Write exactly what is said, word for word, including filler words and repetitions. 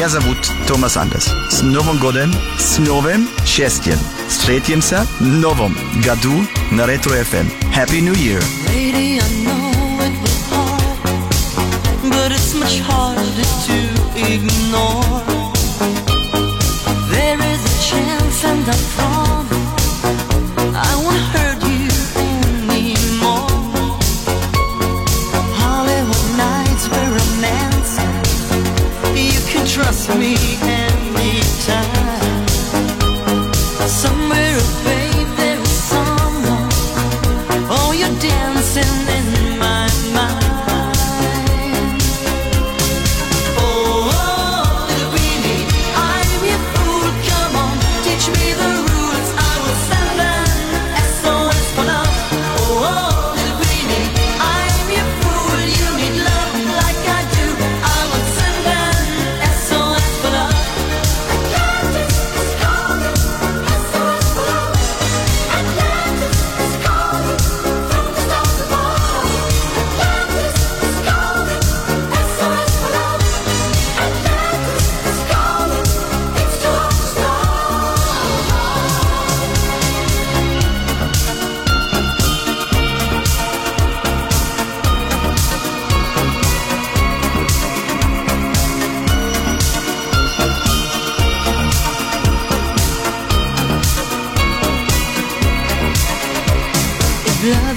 Меня зовут Томас Андерс. С Новым годом, с новым счастьем. Встретимся в новом году на Ретро эф эм. Happy New Year. Lady, I know it was hard, but it's much harder to ignore. There is a chance and I promise I won't hurt you anymore. Hollywood nights were romancing. You can trust me anytime. Somewhere away there is someone. Oh, you're dancing in my mind. Oh, oh, little Beanie, I'm your fool. Come on, teach me the rules. I will send an S O S for love. Oh, oh, little Beanie, I'm your fool. You need love like I do. I will send an S O S for love. Atlantis is calling, S O S for love. Atlantis is calling from the stars above. Atlantis is calling, S O S for love. Atlantis is calling, it's too hot to stop. If love